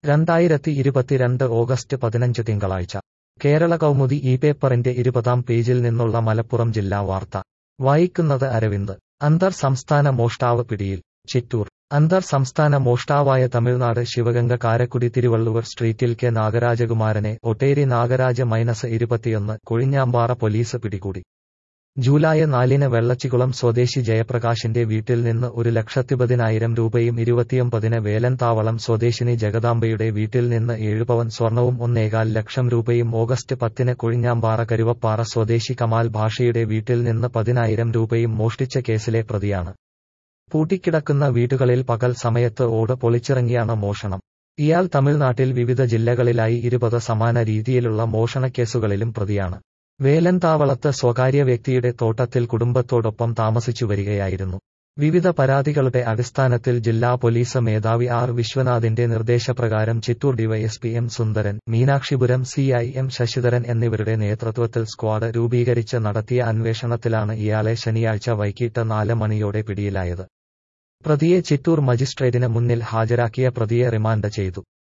2022 August 15 തിങ്കളാഴ്ച കേരള കൗമുദി ഈ പേപ്പറിന്റെ 20-ാം പേജിൽ നിന്നുള്ള മലപ്പുറം ജില്ലാ വാർത്ത വായിക്കുന്നത് അരവിന്ദ്. അന്തർ സംസ്ഥാന മോഷ്ടാവ് പിടിയിൽ. ചിറ്റൂർ. അന്തർ സംസ്ഥാന മോഷ്ടാവായ തമിഴ്നാട് ശിവഗംഗ കാരക്കുടി തിരുവള്ളുവർ സ്ട്രീറ്റിൽ കെ നാഗരാജകുമാരനെ ഒട്ടേരി നാഗരാജ-21 കൊഴിഞ്ഞാമ്പാറ പോലീസ് പിടികൂടി. ജൂലൈ 4-ന് വെള്ളച്ചികുളം സ്വദേശി ജയപ്രകാശിന്റെ വീട്ടിൽ നിന്ന് 1,10,000 രൂപയും 29-ന് വേലന്താവളം സ്വദേശിനി ജഗദാംബയുടെ വീട്ടിൽ നിന്ന് 7 പവൻ സ്വർണവും 1,15 ലക്ഷം രൂപയും ഓഗസ്റ്റ് 10-ന് കൊഴിഞ്ഞാമ്പാറ കരുവപ്പാറ സ്വദേശി കമാൽ ഭാഷയുടെ വീട്ടിൽ നിന്ന് 10,000 രൂപയും മോഷ്ടിച്ച കേസിലെ പ്രതിയാണ്. പൂട്ടിക്കിടക്കുന്ന വീടുകളിൽ പകൽ സമയത്ത് ഓട് പൊളിച്ചിറങ്ങിയാണ് മോഷണം. ഇയാൾ തമിഴ്നാട്ടിൽ വിവിധ ജില്ലകളിലായി 20 സമാന രീതിയിലുള്ള മോഷണക്കേസുകളിലും പ്രതിയാണ്. വേലന്താവളത്ത് സ്വകാര്യ വ്യക്തിയുടെ തോട്ടത്തിൽ കുടുംബത്തോടൊപ്പം താമസിച്ചു വരികയായിരുന്നു. വിവിധ പരാതികളുടെ അടിസ്ഥാനത്തിൽ ജില്ലാ പോലീസ് മേധാവി ആർ വിശ്വനാഥിന്റെ നിർദ്ദേശപ്രകാരം Chittur DYSP M Sundaran, Meenakshipuram CI M Sasidharan എന്നിവരുടെ നേതൃത്വത്തിൽ സ്ക്വാഡ് രൂപീകരിച്ച് നടത്തിയ അന്വേഷണത്തിലാണ് ഇയാളെ ശനിയാഴ്ച വൈകിട്ട് 4 മണിയോടെ പിടിയിലായത്. പ്രതിയെ ചിറ്റൂർ മജിസ്ട്രേറ്റിന് മുന്നിൽ ഹാജരാക്കിയ പ്രതിയെ റിമാൻഡ് ചെയ്തു.